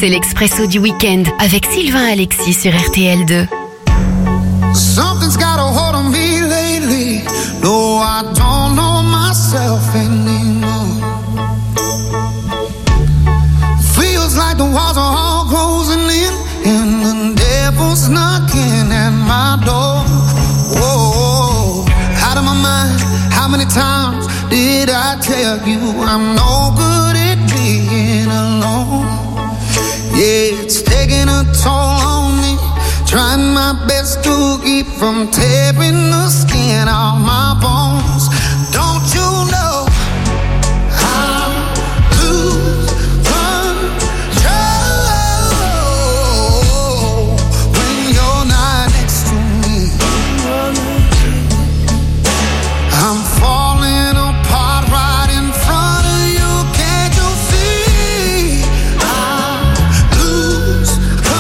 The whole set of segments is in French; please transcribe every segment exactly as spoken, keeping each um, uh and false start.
C'est l'Expresso du week-end avec Sylvain Alexis sur R T L deux. Something's got a hold on me lately. No, I don't know myself anymore. Feels like the walls are all closing in and the devil's knocking at my door. Whoa, out of my mind. How many times did I tell you I'm no good at being alone? Yeah, it's taking a toll on me. Trying my best to keep from tearing the skin off my bones. Don't you know I lose control when you're not next to me? I'm falling apart right in front of you. Can't you see? I lose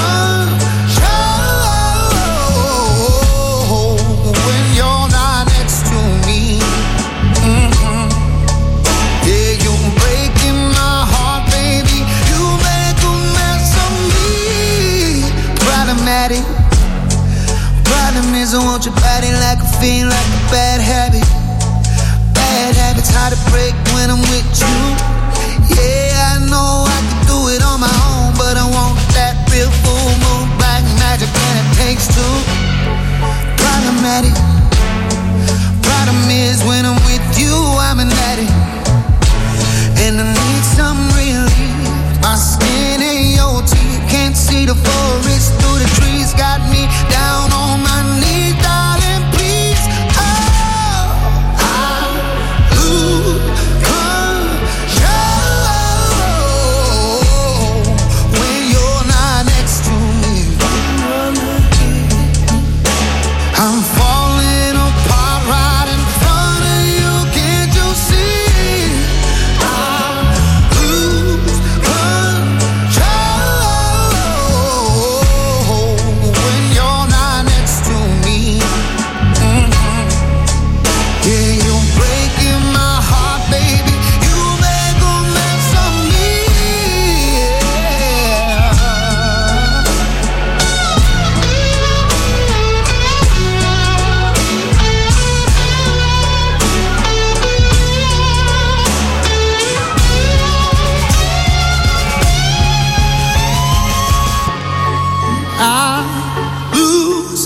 control when you're not next to me. Mm-hmm. Yeah, you're breaking my heart, baby. You make a mess of me. Problematic. Problem is I want your body like a fiend, like a bad habit. Bad habits hard to break when I'm with you. Yeah, I know I can do it on my own, but I want that real full moon black magic, and it takes two. Problematic. Problem is when I'm with you, I'm an addict, and I need some relief. My skin ain't your teeth, can't see the forest through the trees. Got me down on my knees, darling, please. Oh, I lose control when you're not next to me. I'm falling apart right in front of you. Can't you see? I lose control when you're not next to me. Mm-hmm. Yeah, you're breaking my heart, baby. You make a mess of me. Yeah. I lose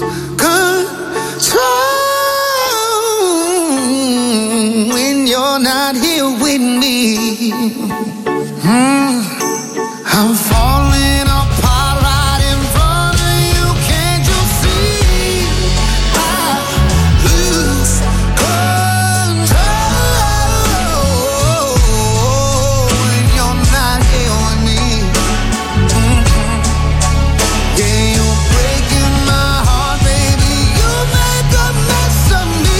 control when you're not here with me. Mm. I'm falling apart right in front of you. Can't you see? I lose control when you're not here with me. Mm-hmm. Yeah, you're breaking my heart, baby. You make a mess of me.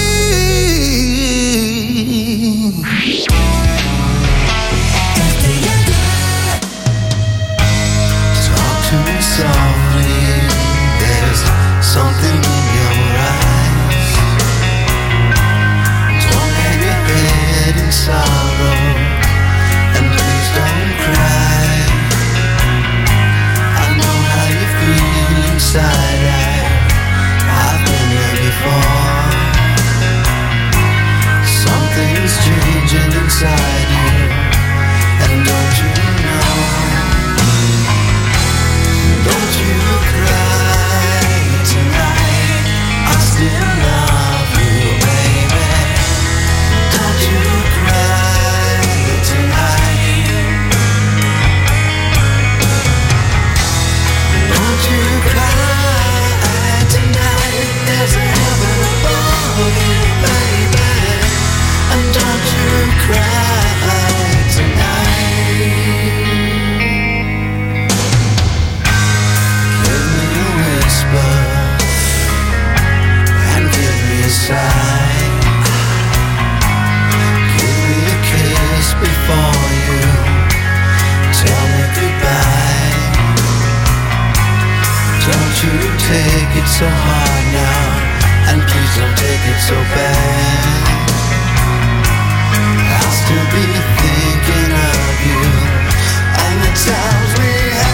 Talk to me softly. There's something in your eyes. Don't hang your head in sorrow, and please don't cry. I know how you feel inside. I, I've been there before. Something's changing inside you, and don't you know? Don't you cry tonight. I still love you, baby. Don't you cry tonight. Don't you cry tonight. There's a heaven above you, baby. And don't you cry tonight. Give me a whisper and give me a sigh. Give me a kiss before you tell me goodbye. Don't you take it so hard now, and please don't take it so bad. I'll still be thinking of you and the times we had.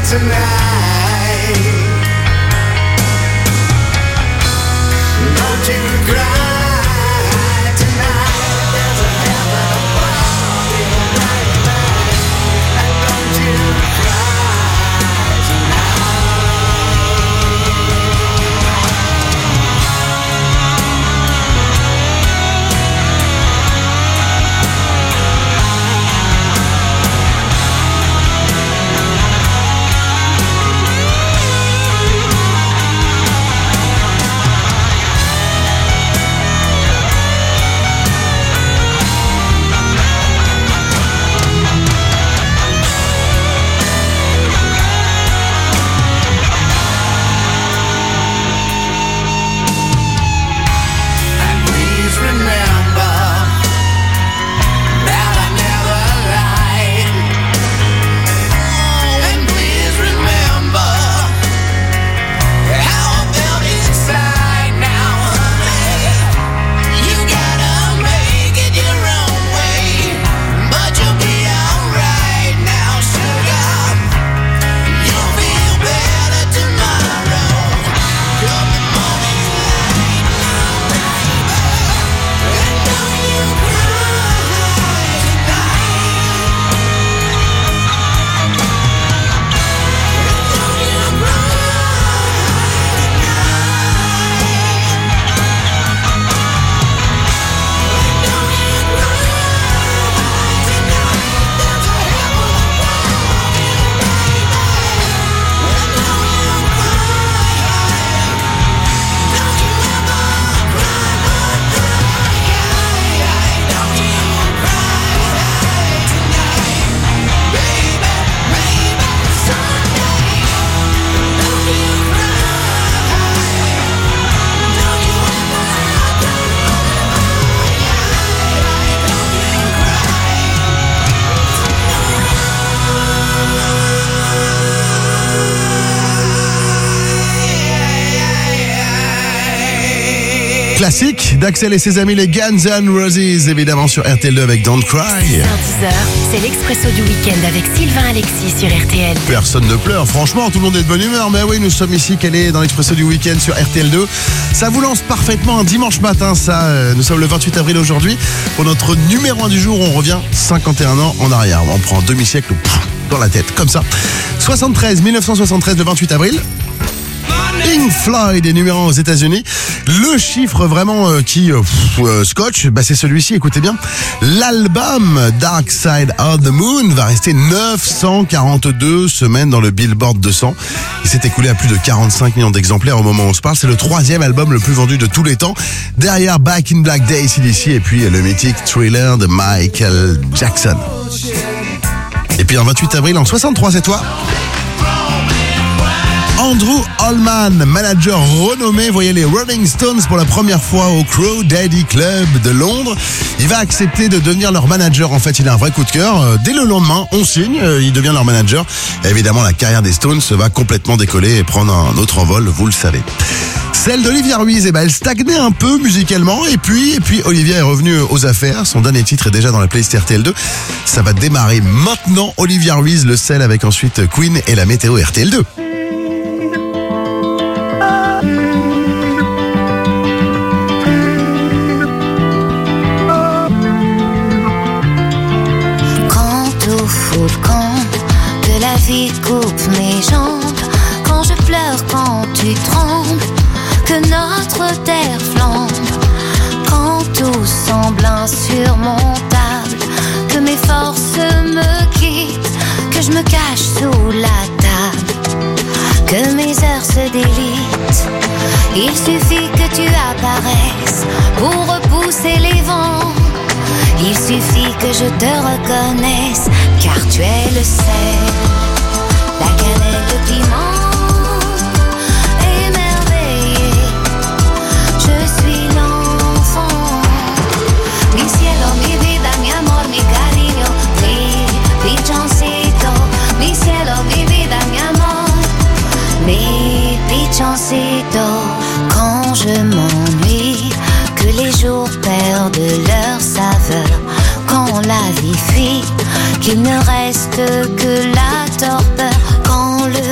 Classique d'Axel et ses amis les Guns N' Roses, évidemment sur R T L deux avec Don't Cry. dix heures, c'est l'Expresso du week-end avec Sylvain Alexis sur R T L. Personne ne pleure, franchement, tout le monde est de bonne humeur. Mais oui, nous sommes ici, calés dans l'Expresso du week-end sur R T L deux. Ça vous lance parfaitement un dimanche matin, ça. Euh, nous sommes le vingt-huit avril aujourd'hui. Pour notre numéro un du jour, on revient cinquante et un ans en arrière. On prend un demi-siècle pff, dans la tête, comme ça. soixante-treize, mille neuf cent soixante-treize, le vingt-huit avril. Pink Floyd est numéro un aux États-Unis. Le chiffre vraiment euh, qui euh, pff, euh, scotche, bah, c'est celui-ci, écoutez bien. L'album Dark Side of the Moon va rester neuf cent quarante-deux semaines dans le Billboard deux cents. Il s'est écoulé à plus de quarante-cinq millions d'exemplaires au moment où on se parle. C'est le troisième album le plus vendu de tous les temps. Derrière Back in Black Day, A C D C et puis le mythique Thriller de Michael Jackson. Et puis en vingt-huit avril, en soixante-trois, c'est toi. Andrew Allman, manager renommé, voyez les Rolling Stones pour la première fois au Crow Daddy Club de Londres. Il va accepter de devenir leur manager. En fait, il a un vrai coup de cœur. Dès le lendemain, on signe, il devient leur manager. Et évidemment, la carrière des Stones va complètement décoller et prendre un autre envol, vous le savez. Celle d'Olivia Ruiz, eh ben, elle stagnait un peu musicalement. Et puis, et puis, Olivia est revenue aux affaires. Son dernier titre est déjà dans la playlist R T L deux. Ça va démarrer maintenant. Olivia Ruiz, le sel avec ensuite Queen et la météo R T L deux. Coupe mes jambes quand je pleure, quand tu trembles, que notre terre flambe, quand tout semble insurmontable, que mes forces me quittent, que je me cache sous la table, que mes heures se délitent. Il suffit que tu apparaisses pour repousser les vents. Il suffit que je te reconnaisse, car tu es le sel, la cannelle, le piment, émerveillé. Je suis l'enfant. Mi cielo, mi vida, mi amor, mi cariño, mi pichoncito. Mi cielo, mi vida, mi amor, mi pichoncito. Quand je m'ennuie, que les jours perdent leur saveur, quand la vie fuit, qu'il ne reste que la torpeur, quand le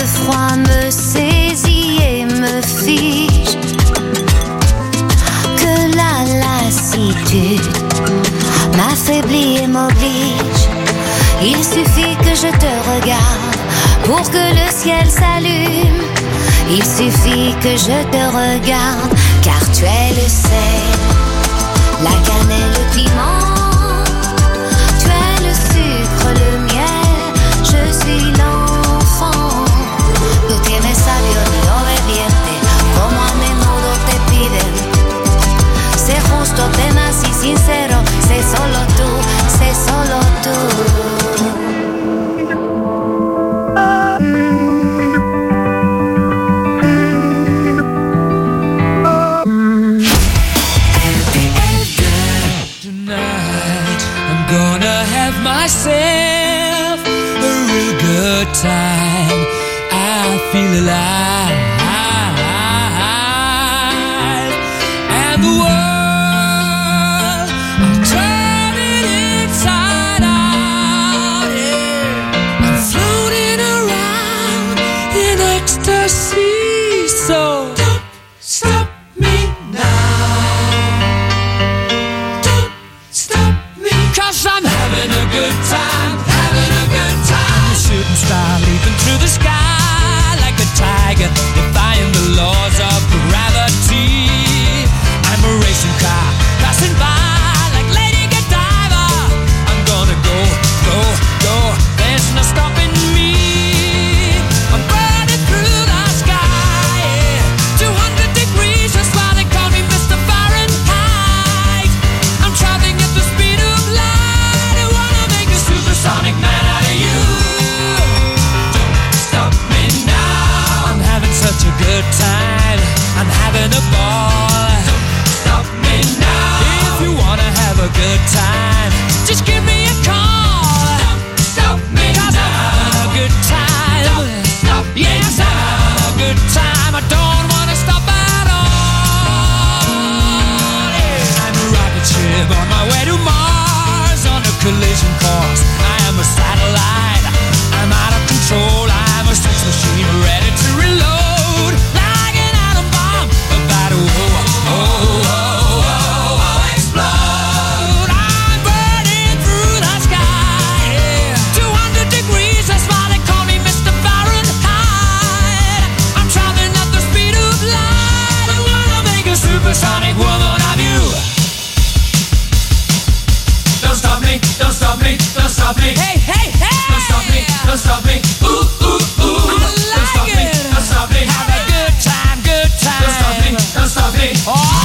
pour que le ciel s'allume. Il suffit que je te regarde, car tu es le sel, la cannelle, le piment. Tu es le sucre, le miel, je suis l'enfant. Tú tienes labios de obediente, como a menudo te piden. Sé justo, tenaz y sincero, sé solo tú, sé solo tú. Myself a real good time. I feel alive, and the world I'm turning inside out. Yeah. I'm floating around in ecstasy. So don't stop me now. Don't stop me, 'cause I'm having a good time, having a good time. Shooting star leaping through the sky like a tiger, defying the laws of gravity. I'm a racing car passing by like Lady Godiva. I'm gonna go, go, go. There's no stopping me. I'm burning through the sky, yeah. two hundred degrees, that's why they call me Mister Fahrenheit. I'm traveling at the speed of light. I wanna make a supersonic man out of you. Don't stop me now. I'm having such a good time, I'm having a ball. Don't stop me now. If you wanna have a good time, just give me a call. Don't stop me 'cause now. I'm having a good time. Don't stop me yes, now. I'm having a good time. I don't wanna stop at all. Yeah. I'm a rocket ship on my way to Mars on a collision course. I am a satellite. I'm out of control. I'm a sex machine ready to reload like an atom bomb about to oh, oh, oh, oh, oh, explode. I'm burning through the sky, yeah. two hundred degrees, that's why they call me Mister Fahrenheit. I'm traveling at the speed of light. I wanna make a supersonic woman of you. Don't stop me, don't stop me, don't stop me. Hey, hey, hey! Don't stop me, don't stop me. Ooh, ooh, ooh. I like don't stop it. me, don't stop me. Have a good time, good time. Don't stop me, don't stop me. Oh!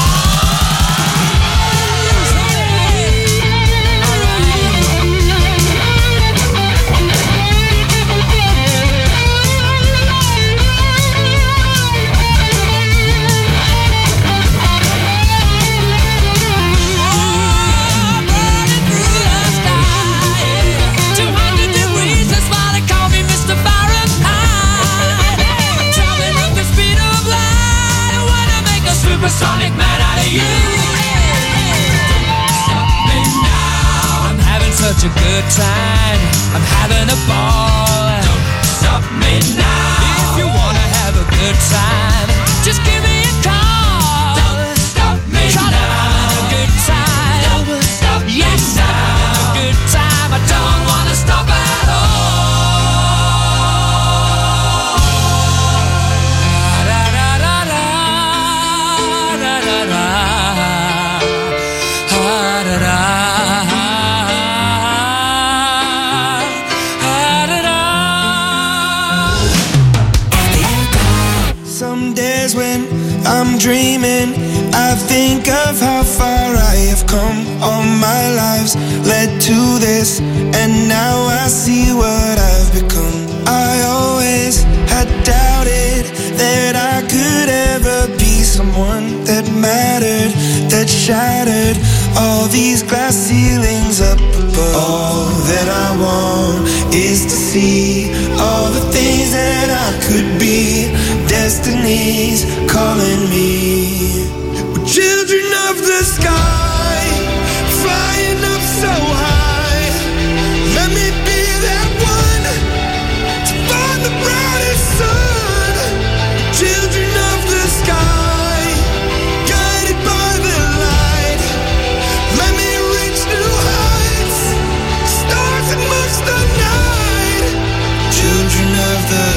Supersonic man out of you. Stop me now. I'm having such a good time, I'm having a ball. Don't stop me now. If you wanna have a good time, just give me a call. Don't stop me now. I'm having a good time. Don't stop me yes, now. I'm having a good time. I don't wanna stop at all. Some days when I'm dreaming, I think of how far I have come. All my lives led to this, and now I see what I've become. I always had doubted that I could ever be someone that mattered, that shattered all these glass ceilings up above. All that I want is to see all the things that I could be. Destiny's calling me. We're children of the sky, flying up so high. Let me be that one to find the brightest sun. Children of the sky, guided by the light. Let me reach new heights, stars amongst the night. Children of the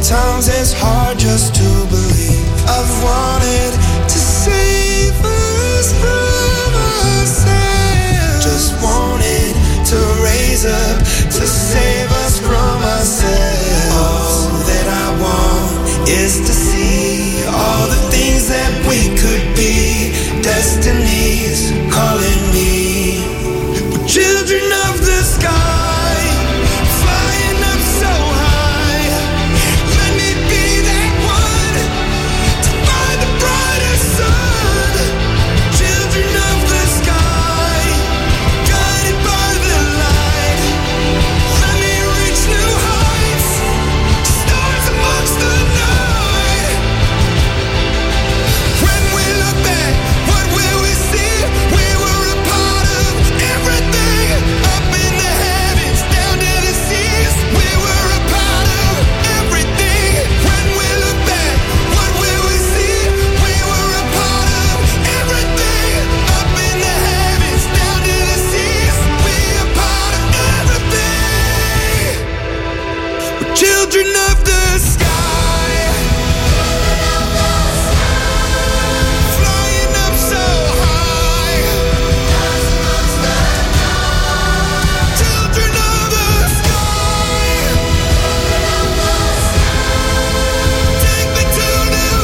Sometimes it's hard just to believe. I've wanted to save us from ourselves. Just wanted to raise up to save us from ourselves. All that I want is to see all the things that we could be. Destiny's calling me. We're children of the sky, flying up so high. Let me be that one to find the brighter sun. Children of the sky, guided by the light. Let me reach new heights, stars amongst the night. When we look back, what will we see? We were a part of everything, up in the heavens, down to the seas. We were a part of everything. When we look back, what will we see? We were a part of everything, up in the heavens, down to the seas. We are part of everything. We're children of the sky, flying up so high. Children of the sky, take me to new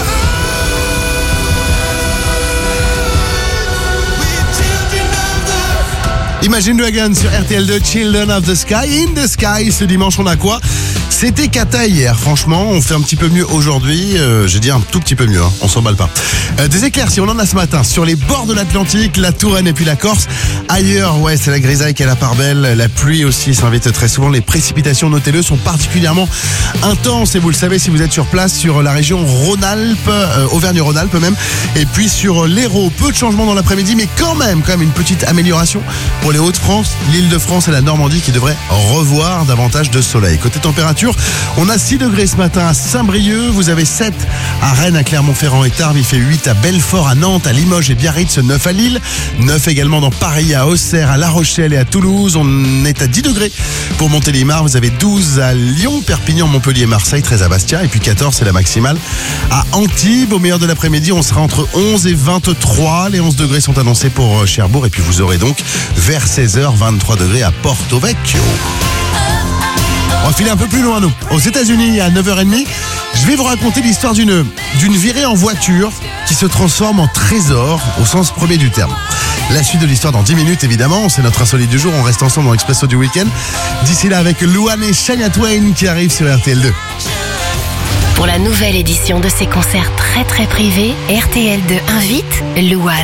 heights. We're children of the Imagine Dragons sur R T L deux, Children of the Sky. In the Sky, ce dimanche, on a quoi? C'était Cata hier, franchement, on fait un petit peu mieux aujourd'hui, euh, j'ai dit un tout petit peu mieux, hein, on s'emballe pas. Euh, des éclaircies, on en a ce matin, sur les bords de l'Atlantique, la Touraine et puis la Corse. Ailleurs, ouais, c'est la grisaille qui est la part belle, la pluie aussi s'invite très souvent, les précipitations, notez-le, sont particulièrement intenses, et vous le savez si vous êtes sur place, sur la région Rhône-Alpes, euh, Auvergne-Rhône-Alpes même, et puis sur l'Hérault, peu de changements dans l'après-midi, mais quand même, quand même une petite amélioration pour les Hauts-de-France, l'Île-de-France et la Normandie qui devraient revoir davantage de soleil. Côté température, on a six degrés ce matin à Saint-Brieuc, vous avez sept à Rennes, à Clermont-Ferrand et Tarbes, il fait huit à Belfort, à Nantes, à Limoges et Biarritz, neuf à Lille, neuf également dans Paris, à Auxerre, à La Rochelle et à Toulouse. On est à dix degrés pour Montélimar, vous avez douze à Lyon, Perpignan, Montpellier, Marseille, treize à Bastia et puis quatorze c'est la maximale à Antibes. Au meilleur de l'après-midi, on sera entre onze et vingt-trois, les onze degrés sont annoncés pour Cherbourg et puis vous aurez donc vers seize heures vingt-trois degrés à Porto Vecchio. On va filer un peu plus loin, nous. Aux États-Unis, à neuf heures trente, je vais vous raconter l'histoire d'une d'une virée en voiture qui se transforme en trésor au sens premier du terme. La suite de l'histoire dans dix minutes, évidemment. C'est notre insolite du jour. On reste ensemble dans l'Expresso du week-end. D'ici là, avec Louane et Shania Twain qui arrivent sur R T L deux. Pour la nouvelle édition de ses concerts très très privés, R T L deux invite Louane.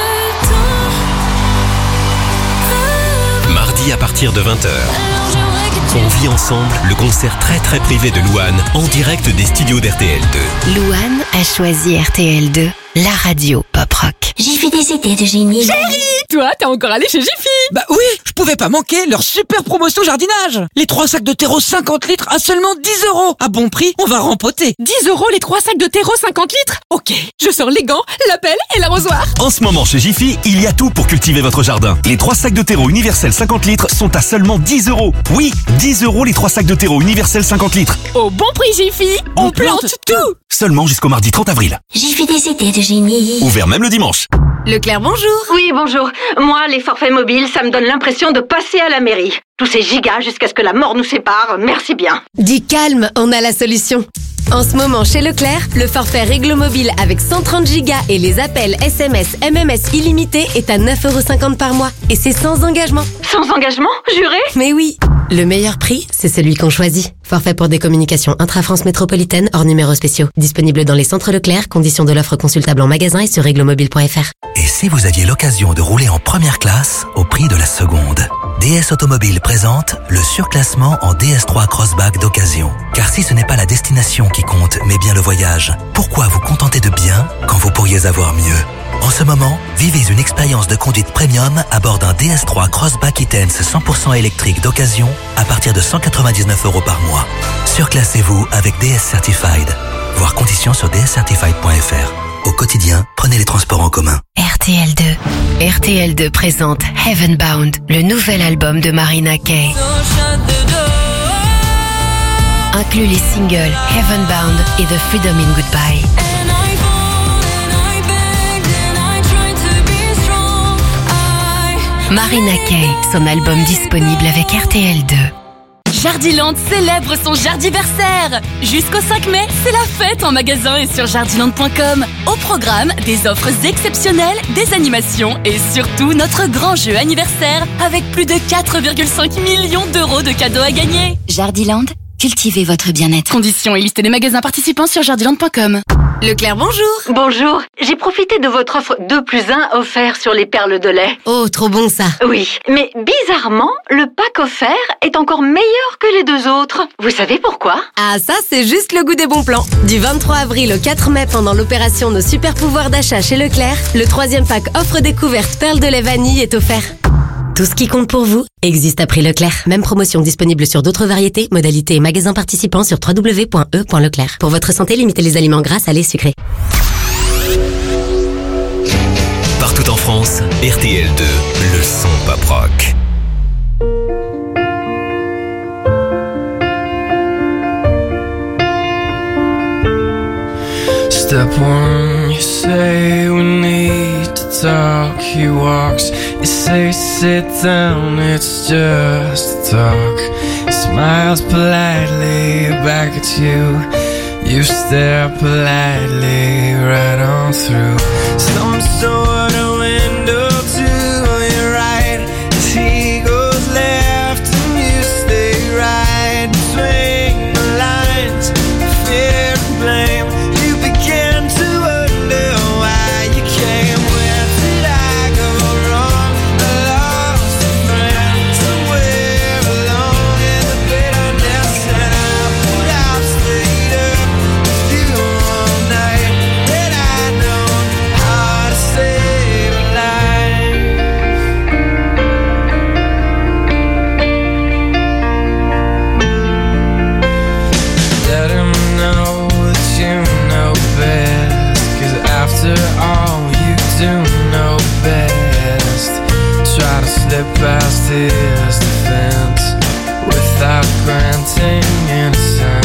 Mardi à partir de vingt heures. On vit ensemble le concert très très privé de Louane en direct des studios d'R T L deux. Louane a choisi R T L deux, la radio pop rock. J'ai fait des idées de génie. Toi, t'es encore allé chez Jiffy? Bah oui, je pouvais pas manquer leur super promotion jardinage. Les trois sacs de terreau cinquante litres à seulement dix euros. À bon prix, on va rempoter. dix euros les trois sacs de terreau cinquante litres? Ok, je sors les gants, la pelle et l'arrosoir. En ce moment chez Jiffy, il y a tout pour cultiver votre jardin. Les trois sacs de terreau universel cinquante litres sont à seulement dix euros. Oui, dix euros les trois sacs de terreau universel cinquante litres. Au bon prix Jiffy, on, on plante, plante tout. Seulement jusqu'au mardi trente avril. J'ai fait des idées de génie. Ouvert même le dimanche. Leclerc, bonjour. Oui, bonjour. Moi, les forfaits mobiles, ça me donne l'impression de passer à la mairie. Tous ces gigas jusqu'à ce que la mort nous sépare, merci bien. Dis calme, on a la solution. En ce moment, chez Leclerc, le forfait Réglo Mobile avec cent trente gigas et les appels S M S, M M S illimités est à neuf euros cinquante par mois. Et c'est sans engagement. Sans engagement, juré? Mais oui. Le meilleur prix, c'est celui qu'on choisit. Forfait pour des communications intra-France métropolitaine hors numéros spéciaux. Disponible dans les centres Leclerc, conditions de l'offre consultable en magasin et sur réglomobile point F R. Et si vous aviez l'occasion de rouler en première classe au prix de la seconde? D S Automobile présente le surclassement en D S trois Crossback d'occasion. Car si ce n'est pas la destination qui compte, mais bien le voyage, pourquoi vous contenter de bien quand vous pourriez avoir mieux? En ce moment, vivez une expérience de conduite premium à bord d'un D S trois Crossback E-Tense cent pour cent électrique d'occasion à partir de cent quatre-vingt-dix-neuf euros par mois. Surclassez-vous avec D S Certified. Voir conditions sur d s certified point f r. Au quotidien, prenez les transports en commun. R T L deux. R T L deux présente Heavenbound, le nouvel album de Marina Kaye. inclut les singles Heavenbound et The Freedom in Goodbye. Marina Kaye, son album disponible avec R T L deux. Jardiland célèbre son jardiversaire. Jusqu'au cinq mai, c'est la fête en magasin et sur jardiland point com. Au programme, des offres exceptionnelles, des animations et surtout notre grand jeu anniversaire avec plus de quatre virgule cinq millions d'euros de cadeaux à gagner. Jardiland, cultivez votre bien-être. Conditions et liste des magasins participants sur jardiland point com. Leclerc, bonjour. Bonjour. J'ai profité de votre offre deux plus un offert sur les perles de lait. Oh, trop bon ça. Oui, mais bizarrement, le pack offert est encore meilleur que les deux autres. Vous savez pourquoi? Ah, ça, c'est juste le goût des bons plans. Du vingt-trois avril au quatre mai, pendant l'opération Nos super pouvoirs d'achat chez Leclerc, le troisième pack offre découverte perles de lait vanille est offert. Tout ce qui compte pour vous existe à prix Leclerc. Même promotion disponible sur d'autres variétés, modalités et magasins participants sur w w w point e point leclerc. Pour votre santé, limitez les aliments gras, salés, sucrés. Partout en France, R T L deux, le son pop rock. Step one, you say we need to talk. He walks, you say sit down, it's just talk. He smiles politely back at you. You stare politely right on through some sort of window to your right. As he goes left and you stay right between the lines, fear and blame. Past his defense without granting innocence.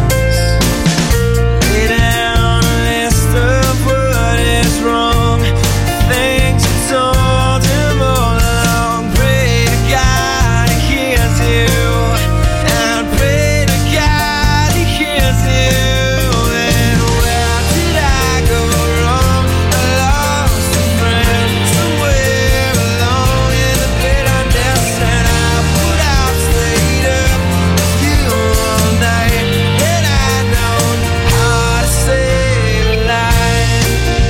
Lay down a list of what is wrong, things you told him all along. Pray to God he hears you, and pray to God he hears you. And where did I go wrong? I lost a friend somewhere along in the bitterness, and I would have stayed up with you all night. And I know how to save a life.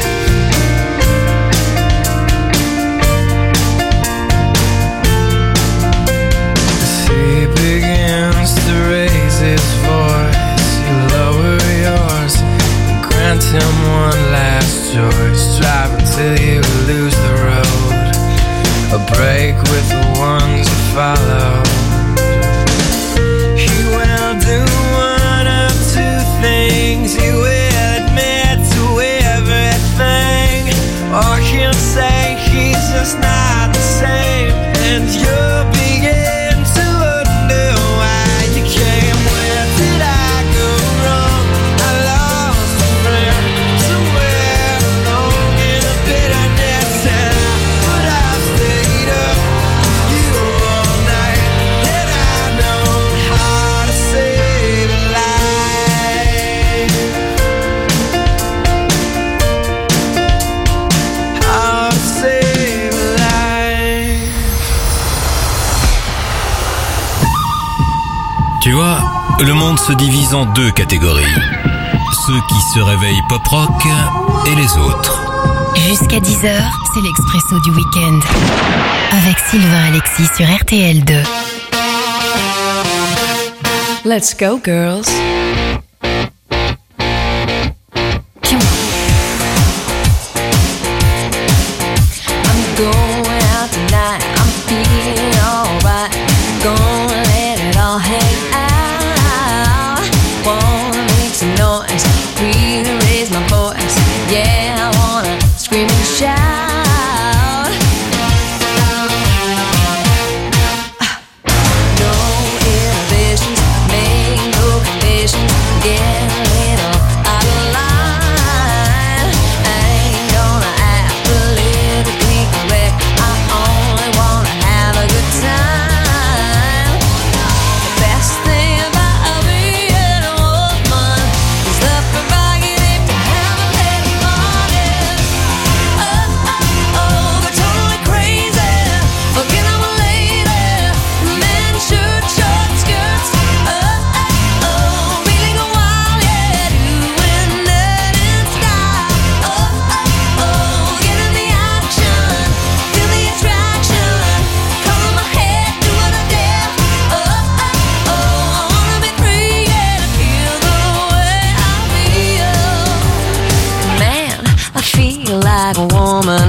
As he begins to raise his voice, you lower yours and grant him one last choice. Drive until you lose the road, a break with the ones you follow. He will do one of two things. He will admit to everything, or he'll say he's just not the same. And you'll begin to wonder why you came. Where did I go wrong? I lost a friend somewhere along in the bitterness, and I would have stayed up with you all night. And I know how to save a life. How to save a life. Tu vois, le monde se divise en deux catégories. Ceux qui se réveillent pop rock et les autres. Jusqu'à dix heures, c'est l'expresso du week-end. Avec Sylvain Alexis sur R T L deux. Let's go, girls. I'm going out tonight. I'm feeling alright. Gonna let it all hang out. Wanna make some noise. Really raise my voice. Yeah, I wanna scream and shout. No inhibitions. Make no conditions. like a woman.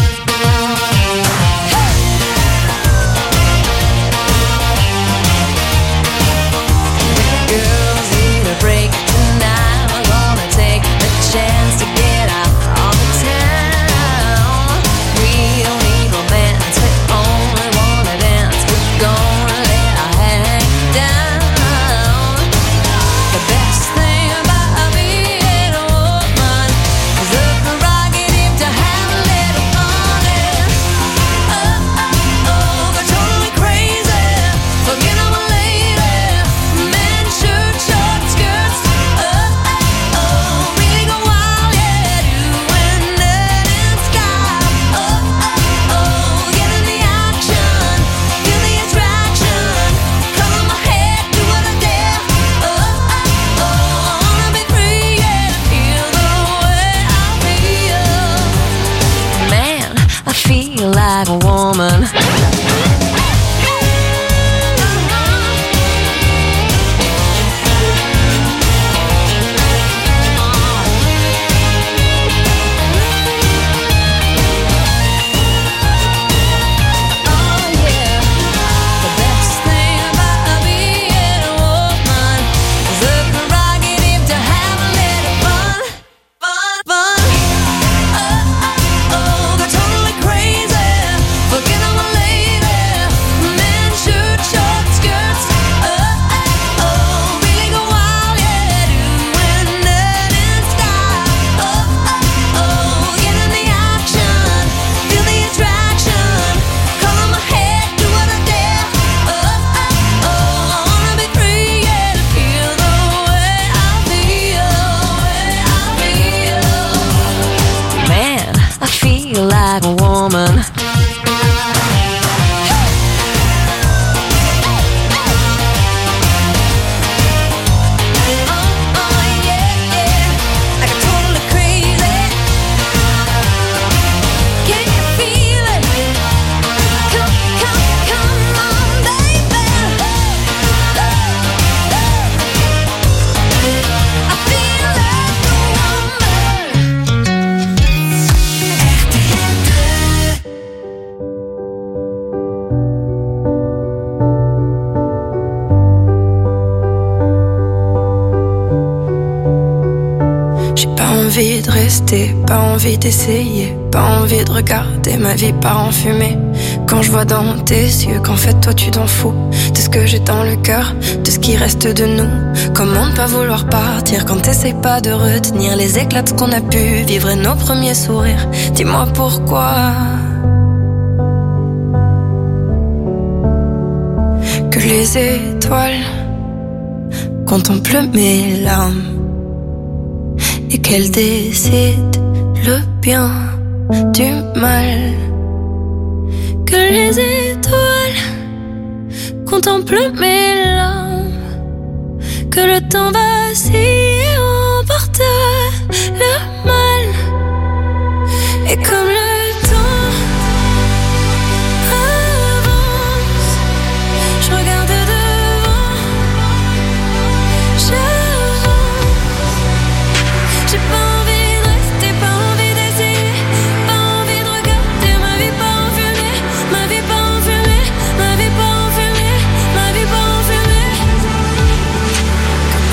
Girls need a break tonight. I'm gonna take the chance to get out of the town. We don't need romance, we only wanna dance. We're gonna let our hang down. The best thing about being a woman is the prerogative to have a little fun. And oh, oh, oh, we're totally crazy. Forget I'm a lady. Men, shirt, short skirts. Oh, oh, oh, really go wild, yeah. Doing that in style. Oh, oh, oh, get in the action. Feel the attraction. Color my hair, do what I dare. Oh, oh, oh, I wanna be free, yeah. Feel the way I feel. Man, I feel like a woman. Like a woman. envie de rester, pas envie d'essayer, pas envie de regarder ma vie part en fumée. Quand je vois dans tes yeux qu'en fait toi tu t'en fous de ce que j'ai dans le cœur, de ce qui reste de nous. Comment ne pas vouloir partir quand t'essayes pas de retenir les éclats de ce qu'on a pu vivre et nos premiers sourires. Dis-moi pourquoi que les étoiles contemplent mes larmes et qu'elles décident le bien du mal. Que les étoiles contemplent mes larmes, que le temps vacille et emporte le mal. Et comme le temps avance, je regarde devant, j'avance. J'ai pas envie de rester, pas envie d'essayer, pas envie de regarder ma vie pas en fumée, ma vie pas en fumée, ma vie pas en fumée, ma vie pas en fumée. Comme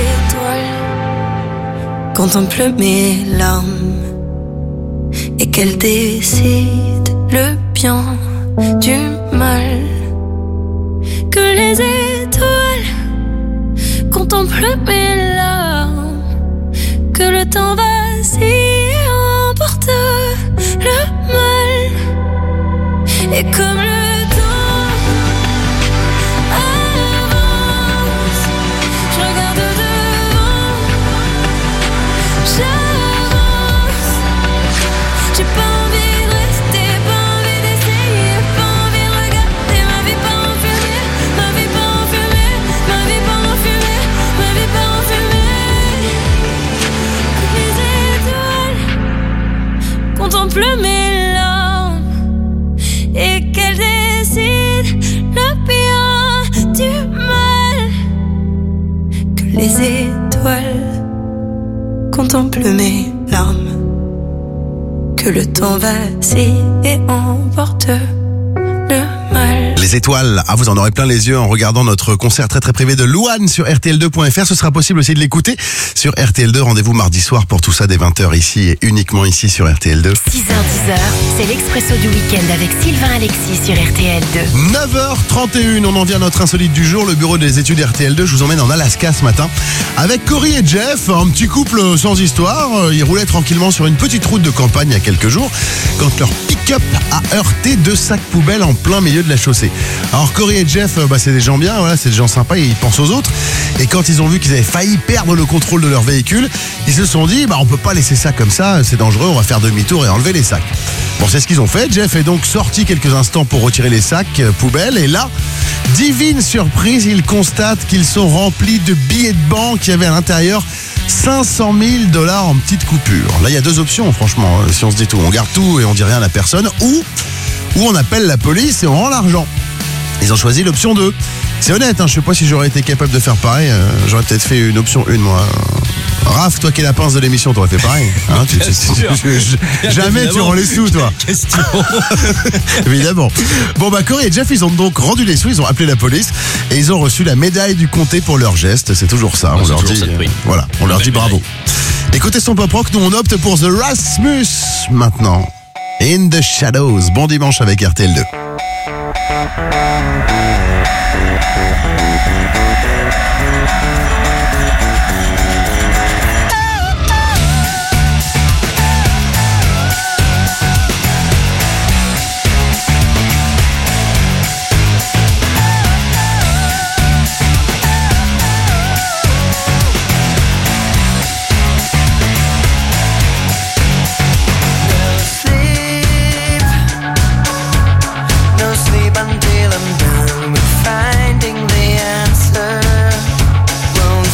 les étoiles contemplent mes larmes et qu'elles décident le bien du mal. Que les étoiles contemplent mes larmes, que le temps vacille et emporte le mal. Et comme le temps avance, je regarde devant, j'avance. J'ai pas envie de rester, pas envie d'essayer, pas envie de regarder ma vie pas en fumée, ma vie pas en fumée, ma vie pas en fumée, ma vie pas en fumée. Que les étoiles contemplent mes larmes et qu'elles décident le bien du mal. Que les étoiles contemplent mes larmes, que le temps vacille et emporte le mal. Les étoiles, ah vous en aurez plein les yeux en regardant notre concert très très privé de Louane sur R T L deux point F R. Ce sera possible aussi de l'écouter sur R T L deux. Rendez-vous mardi soir pour tout ça dès vingt heures ici et uniquement ici sur R T L deux. six heures dix heures, c'est l'Expresso du week-end avec Sylvain Alexis sur R T L deux. neuf heures trente et une, on en vient à notre insolite du jour, le bureau des études R T L deux. Je vous emmène en Alaska ce matin avec Cory et Jeff, un petit couple sans histoire. Ils roulaient tranquillement sur une petite route de campagne il y a quelques jours quand leur pick-up a heurté deux sacs poubelles en plein milieu de la chaussée. Alors Cory et Jeff, bah, c'est des gens bien, voilà, c'est des gens sympas, ils pensent aux autres. Et quand ils ont vu qu'ils avaient failli perdre le contrôle de leur véhicule, ils se sont dit, bah on peut pas laisser ça comme ça, c'est dangereux, on va faire demi-tour et enlever les sacs. Bon, c'est ce qu'ils ont fait. Jeff est donc sorti quelques instants pour retirer les sacs euh, poubelles et là, divine surprise, il constate qu'ils sont remplis de billets de banque qui avaient à l'intérieur cinq cent mille dollars en petites coupures. Là, il y a deux options, franchement, euh, si on se dit tout. On garde tout et on dit rien à personne, ou, ou on appelle la police et on rend l'argent. Ils ont choisi l'option deux. C'est honnête, hein, je sais pas si j'aurais été capable de faire pareil. euh, j'aurais peut-être fait une option un, moi. Raph, toi qui es la pince de l'émission, t'aurais fait pareil. Hein, tu, tu, tu, tu, jamais tu rends les sous, toi. Question. Évidemment. Bon, bah, Cory et Jeff, ils ont donc rendu les sous, ils ont appelé la police et ils ont reçu la médaille du comté pour leur geste. C'est toujours ça. Oh, on c'est leur toujours dit, ça de prix. euh, voilà, on leur dit bravo. Écoutez son pop rock, nous on opte pour The Rasmus maintenant. In the Shadows. Bon dimanche avec R T L deux. No sleep until I'm done with finding the answer. Won't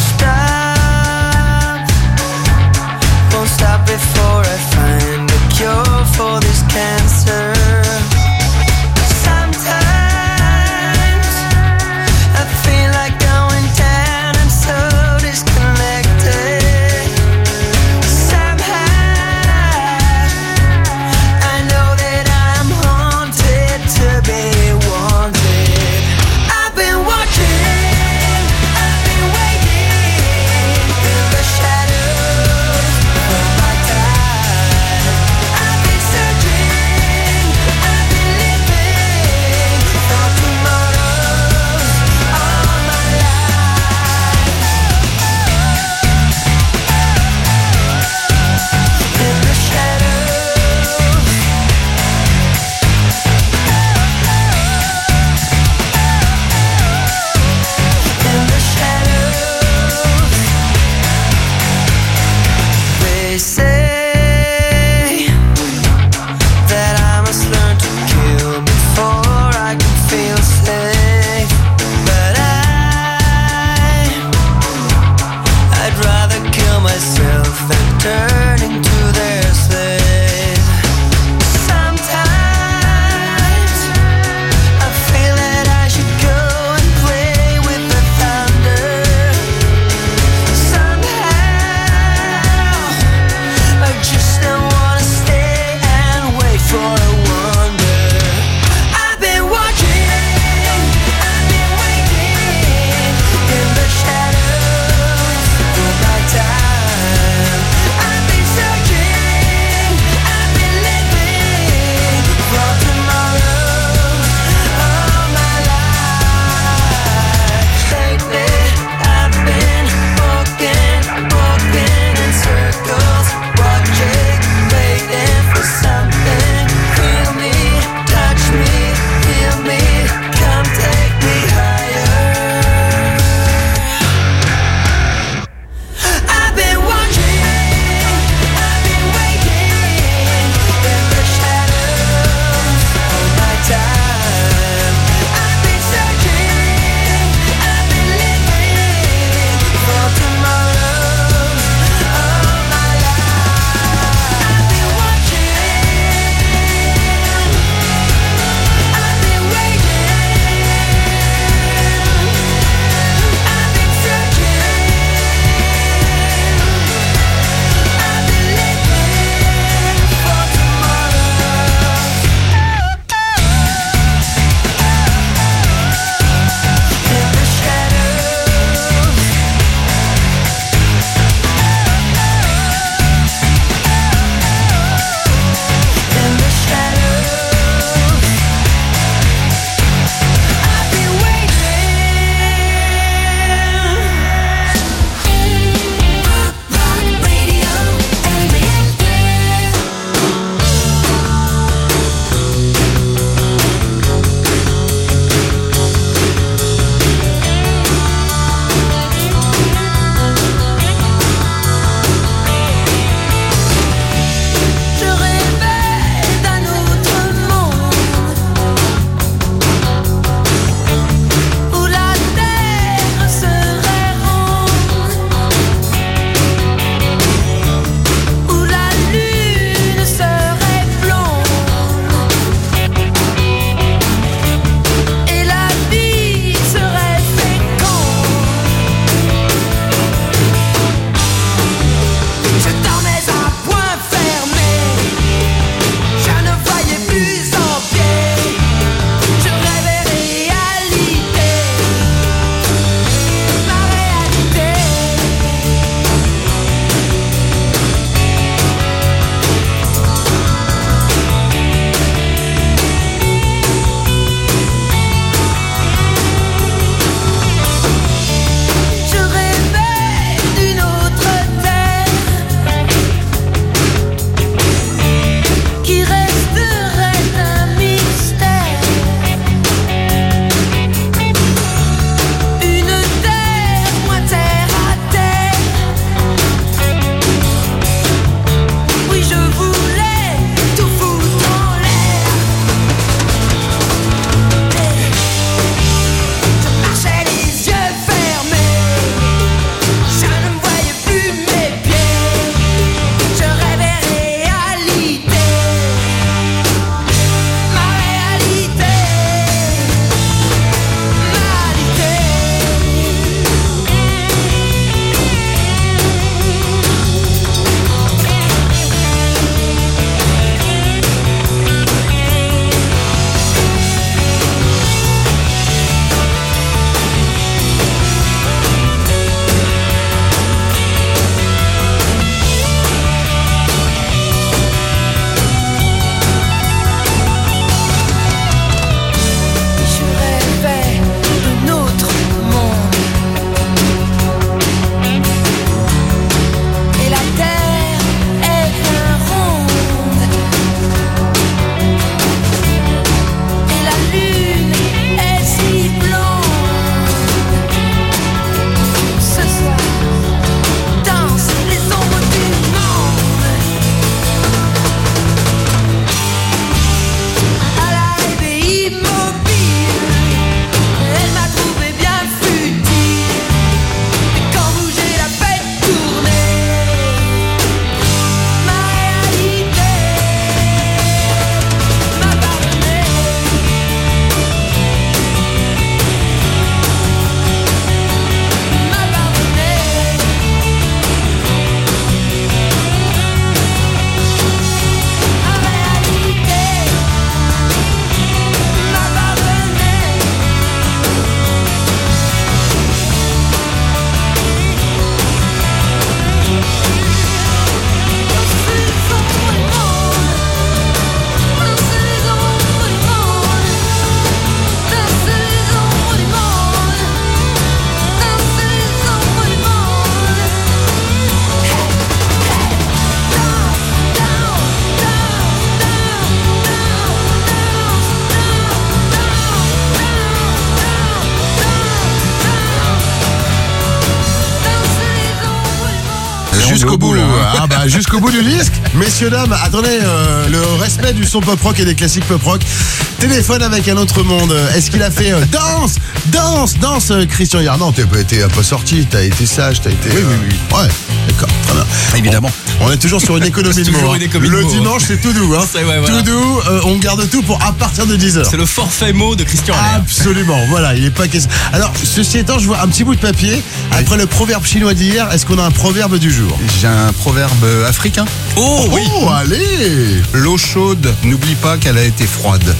jusqu'au au bout. bout, là, hein. Ah bah jusqu'au bout du disque. Messieurs, dames, attendez, euh, le respect du son pop rock et des classiques pop rock. Téléphone avec un autre monde. Est-ce qu'il a fait euh, danse, danse, danse, euh, Christian Yard? Non, t'es pas été un peu sorti, t'as été sage, t'as été. Oui, oui, oui. Ouais, d'accord, très bien. Évidemment. On, on est toujours sur une économie C'est de toujours mots. une hein. économie de Le mots, dimanche, c'est tout doux. Hein. C'est- ouais, voilà. Tout doux, euh, on garde tout pour à partir de dix heures. C'est le forfait mot de Christian Allaire. Absolument, voilà, il est pas question. Alors, ceci étant, je vois un petit bout de papier. Après le proverbe chinois d'hier, est-ce qu'on a un proverbe du jour? J'ai un proverbe africain. Oh, oui. Oh, allez. L'eau chaude, n'oublie pas qu'elle a été froide.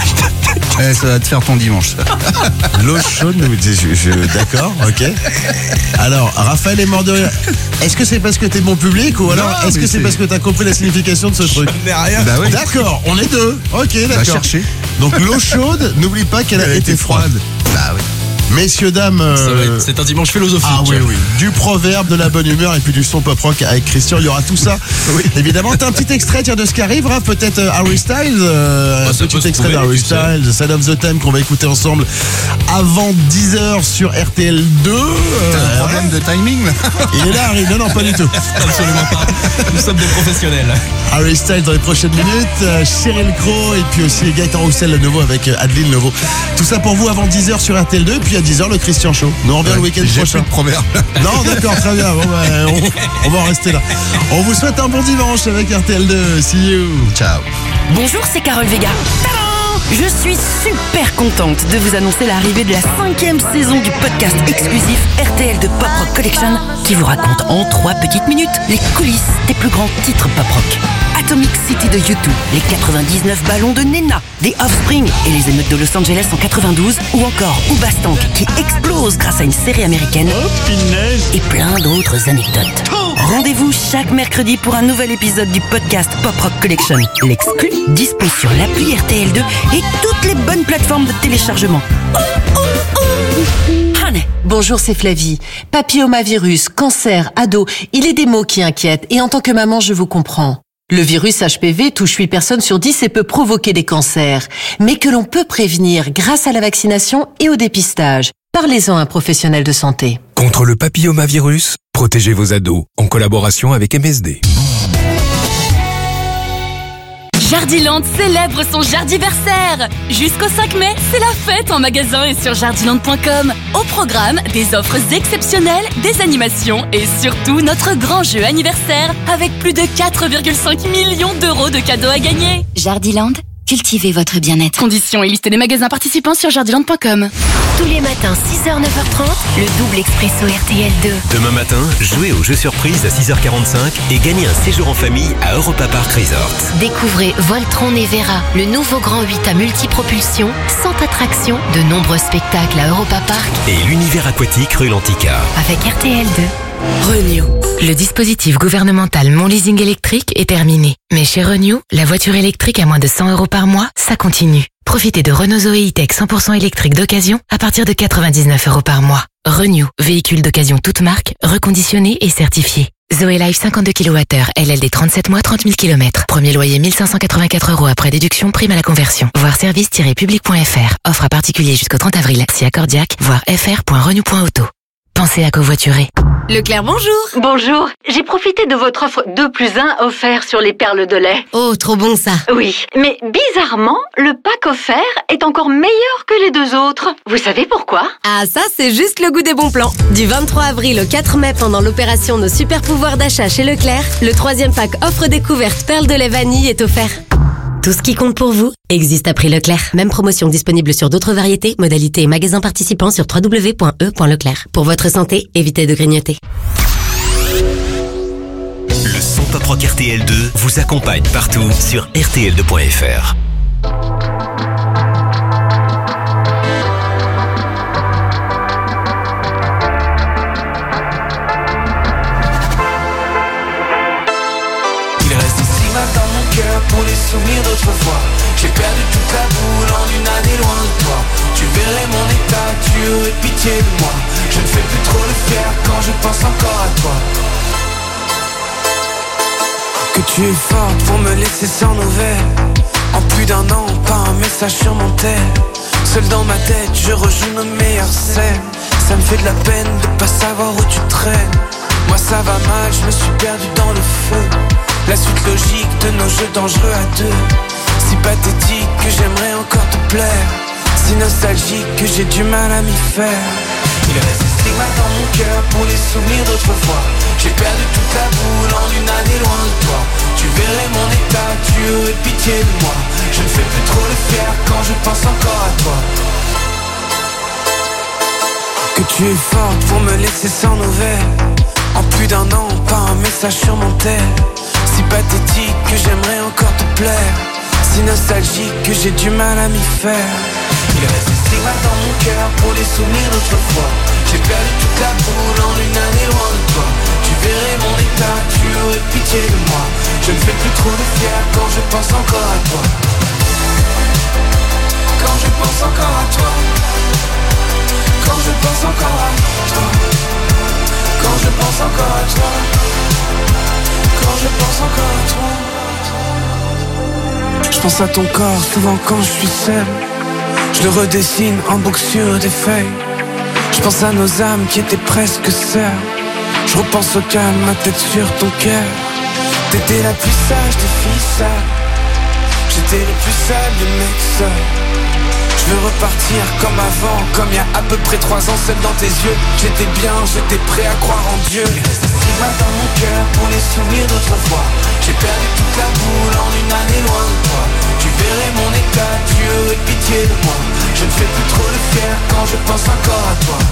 Eh, ça va te faire ton dimanche, ça. L'eau chaude, nous je, je- d'accord, ok. Alors, Raphaël est mort de rire. Est-ce que c'est parce que t'es bon public ou alors Non, est-ce que mais c'est c'est- parce que t'as compris la signification de ce truc? Rien. Bah oui. D'accord, on est deux. Ok, Va d'accord. chercher. Donc l'eau chaude, n'oublie pas qu'elle a Elle a été été froide. Bah oui. Messieurs, dames. Ça va euh, être- C'est un dimanche philosophique. Ah oui, oui. Du proverbe, de la bonne humeur et puis du son pop rock avec Christian. Il y aura tout ça. Oui. Évidemment, t'as un petit extrait tiens, de ce qui arrive. hein, Peut-être euh, Harry Styles. euh, Bah, un ça peut petit se extrait trouver, d'Harry tu sais. Styles, Sign of the Time qu'on va écouter ensemble avant dix heures sur R T L deux. T'as Euh, un problème de timing, là? Il est là, Harry. Non, non, pas du tout. Absolument pas. Nous sommes des professionnels. Harry Styles dans les prochaines minutes. euh, Cheryl Crow et puis aussi Gaëtan Roussel le nouveau avec euh, Adeline Nouveau. Tout ça pour vous avant dix heures sur R T L deux. Puis à dix heures, le Christian Show. Nous on revient le week-end J'ai prochain. plus de proverbe. Non, d'accord, très bien. Bon, bah, on, on va en rester là. On vous souhaite un bon dimanche avec R T L deux. See you. Ciao. Bonjour, c'est Carole Vega. Tadam! Je suis super contente de vous annoncer l'arrivée de la cinquième saison du podcast exclusif R T L de Pop Rock Collection qui vous raconte en trois petites minutes les coulisses des plus grands titres pop rock. Atomic City de U deux, les quatre-vingt-dix-neuf ballons de Nena, des Offspring et les émeutes de Los Angeles en quatre-vingt-douze ou encore Hoobastank qui explose grâce à une série américaine et plein d'autres anecdotes. Rendez-vous chaque mercredi pour un nouvel épisode du podcast Pop Rock Collection. L'exclu dispo sur l'appli R T L deux et toutes les bonnes plateformes de téléchargement. Oh, oh, oh. Honey. Bonjour, c'est Flavie. Papillomavirus, cancer, ado, il est des mots qui inquiètent et en tant que maman, je vous comprends. Le virus H P V touche huit personnes sur dix et peut provoquer des cancers, mais que l'on peut prévenir grâce à la vaccination et au dépistage. Parlez-en à un professionnel de santé. Contre le papillomavirus, protégez vos ados en collaboration avec M S D. Jardiland célèbre son Jardiversaire. Jusqu'au cinq mai, c'est la fête en magasin et sur jardiland point com. Au programme, des offres exceptionnelles, des animations et surtout notre grand jeu anniversaire avec plus de quatre virgule cinq millions d'euros de cadeaux à gagner. Jardiland, cultivez votre bien-être. Conditions et liste des magasins participants sur jardiland point com. Tous les matins, six heures neuf heures trente, le double expresso R T L deux. Demain matin, jouez au jeu surprise à six heures quarante-cinq et gagnez un séjour en famille à Europa Park Resort. Découvrez Voltron Nevera, le nouveau grand huit à multipropulsion, cent attractions, de nombreux spectacles à Europa Park Et l'univers aquatique rue Lantica. avec R T L deux. Renew. Le dispositif gouvernemental Mon Leasing électrique est terminé. Mais chez Renew, la voiture électrique à moins de cent euros par mois, ça continue. Profitez de Renault Zoé E-Tech cent pour cent électrique d'occasion à partir de quatre-vingt-dix-neuf euros par mois. Renew, véhicule d'occasion toute marque, reconditionné et certifié. Zoé Life cinquante-deux kilowattheures, L L D trente-sept mois, trente mille kilomètres. Premier loyer mille cinq cent quatre-vingt-quatre euros après déduction, prime à la conversion. Voir service tiret public point f r. Offre à particulier jusqu'au trente avril. Si accordiaque, voir f r point renew point auto. Pensez à covoiturer. Leclerc, bonjour. Bonjour. J'ai profité de votre offre deux plus un offert sur les perles de lait. Oh, trop bon ça. Oui, mais bizarrement, le pack offert est encore meilleur que les deux autres. Vous savez pourquoi? Ah ça, c'est juste le goût des bons plans. Du vingt-trois avril au quatre mai, pendant l'opération Nos super pouvoirs d'achat chez Leclerc, le troisième pack offre découverte perles de lait vanille est offert. Tout ce qui compte pour vous existe à prix Leclerc. Même promotion disponible sur d'autres variétés, modalités et magasins participants sur w w w point e point leclerc. Pour votre santé, évitez de grignoter. Le son pop rock R T L deux vous accompagne partout sur R T L deux point F R. Il reste ici dans mon cœur pour les souvenirs d'autrefois. J'ai perdu toute la boule en une année loin de toi. Tu verrais mon état, tu aurais pitié de moi. Je ne fais plus trop le fier quand je pense encore à toi. Que tu es forte pour me laisser sans nouvelles. En plus d'un an, pas un message sur mon tel. Seul dans ma tête, je rejoue nos meilleures scènes. Ça me fait de la peine de pas savoir où tu traînes. Moi Moi ça va mal, je me suis perdu dans le feu. La suite logique de nos jeux dangereux à deux. Si pathétique que j'aimerais encore te plaire. Si nostalgique que j'ai du mal à m'y faire. Il reste des stigmates dans mon cœur pour les souvenirs d'autrefois. J'ai perdu toute la boule en une année loin de toi. Tu verrais mon état, tu aurais pitié de moi. Je ne fais plus trop le fier quand je pense encore à toi. Que tu es forte pour me laisser sans nouvelles. En plus d'un an, pas un message sur mon tel. Si pathétique que j'aimerais encore te plaire. Si nostalgique que j'ai du mal à m'y faire. Il reste des stigmates dans mon cœur pour les souvenirs d'autrefois. J'ai perdu toute la boule en une année loin de toi. Tu verrais mon état, tu aurais pitié de moi. Je ne fais plus trop de fier quand je pense encore à toi. Quand je pense encore à toi. Quand je pense encore à toi. Quand je pense encore à toi. Quand je pense encore à toi. Je pense à ton corps souvent quand je suis seul. Je le redessine en boucle sur des feuilles. Je pense à nos âmes qui étaient presque sœurs. Je repense au calme, ma tête sur ton cœur. T'étais la plus sage des filles sales. J'étais le plus sale des mecs seuls. Je veux repartir comme avant, comme il y a à peu près trois ans, seul dans tes yeux. J'étais bien, j'étais prêt à croire en Dieu. Il reste des stigmates dans mon cœur pour les souvenirs d'autrefois. J'ai perdu toute la boule en une année loin de toi. Tu verrais mon état, tu aurais pitié de moi. Je ne fais plus trop le fier quand je pense encore à toi.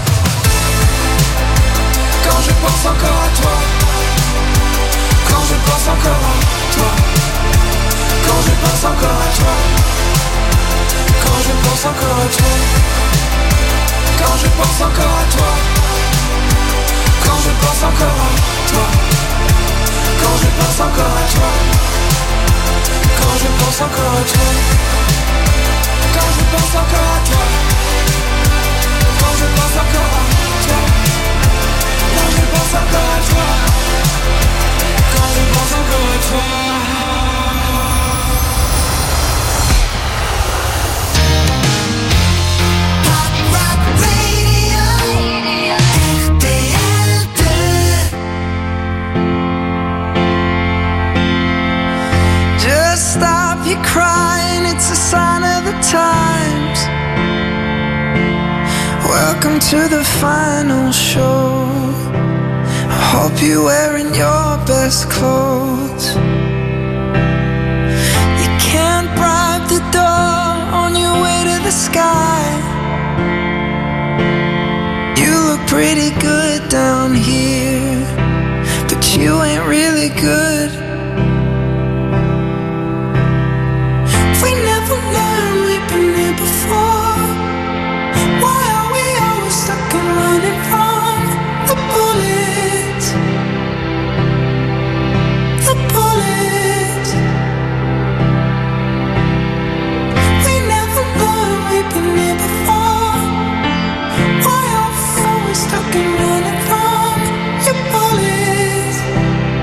Quand je pense encore à toi. Quand je pense encore à toi. Quand je pense encore à toi. Quand je pense encore à toi. Quand je pense encore à toi. Quand je pense encore à toi. Quand je pense encore à toi. Quand je pense encore à toi. Quand je pense encore à toi. Quand je pense encore à toi. Quand je pense encore à toi. Quand je pense encore à toi. Stop your crying, it's a sign of the times. Welcome to the final show. I hope you're wearing your best clothes. You can't bribe the door on your way to the sky. You look pretty good down here, but you ain't really good. We never learned, we've been here before. Why are we always stuck and running from the bullets? The bullets. We never learned, we've been here before. Why are we always stuck and running from your bullets?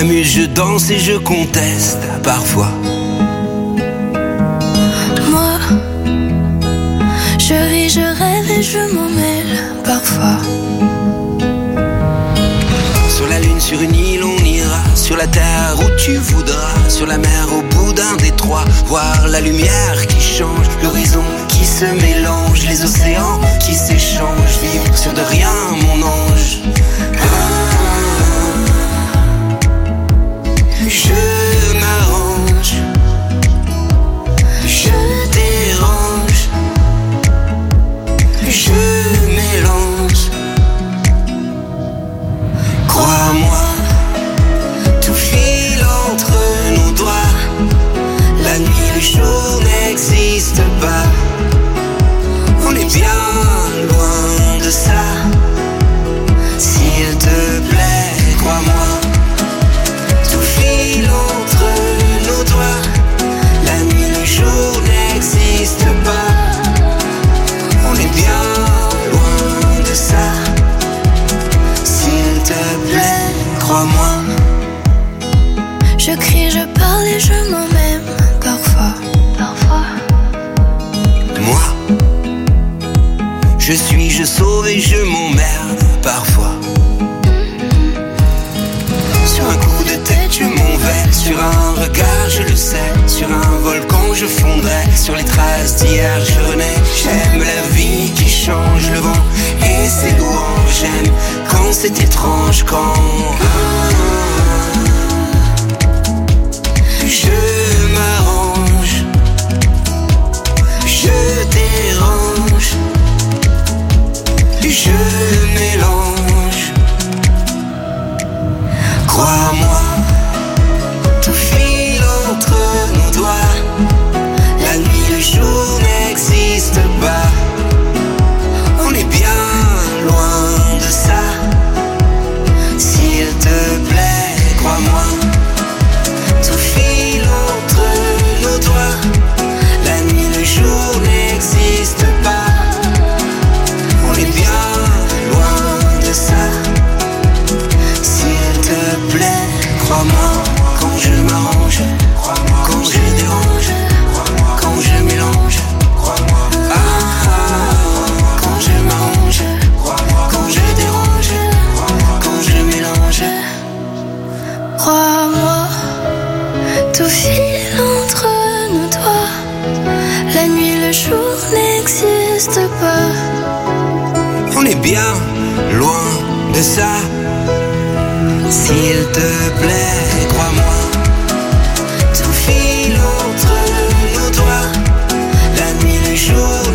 m'amuse, je danse et je conteste parfois. Moi, je ris, je rêve et je m'en mêle parfois. Sur la lune, sur une île, on ira. Sur la terre où tu voudras. Sur la mer, au bout d'un détroit. Voir la lumière qui change, l'horizon qui se mélange, les océans qui s'échangent. Vivre sur de rien, mon ange. Ah, je m'arrange, je dérange, je mélange. Crois-moi, tout file entre nos doigts. La nuit, le jour n'existe pas. On est bien loin de ça. S'il te plaît, crois-moi. Tout file entre nos doigts. La nuit, le jour n'existe pas. On est bien loin de ça. S'il te plaît, crois-moi. Je crie, je parle et je m'en même parfois. Parfois. Moi, je suis, je sauve et je m'emmerde parfois. Sur un coup de tête, je m'envole. Sur un regard, je le sais. Sur un volcan, je fondrai. Sur les traces d'hier, je renais. J'aime la vie qui change le vent et ses louanges. J'aime quand c'est étrange, quand je m'arrange, je dérange, je mélange. Crois-moi, tout file entre nos doigts. La nuit, le jour n'existe pas. On est bien loin de ça. S'il te plaît, crois-moi. Tout file entre nos doigts. La nuit, le jour n'existe pas. On est bien loin de ça. S'il te plaît, crois-moi. Quand je m'arrange, quand je dérange, quand je mélange. Ah, quand je m'arrange, quand je dérange, quand je mélange. Crois-moi, tout file entre nos doigts. La nuit, le jour n'existe pas. On est bien loin de ça. S'il te plaît, crois-moi.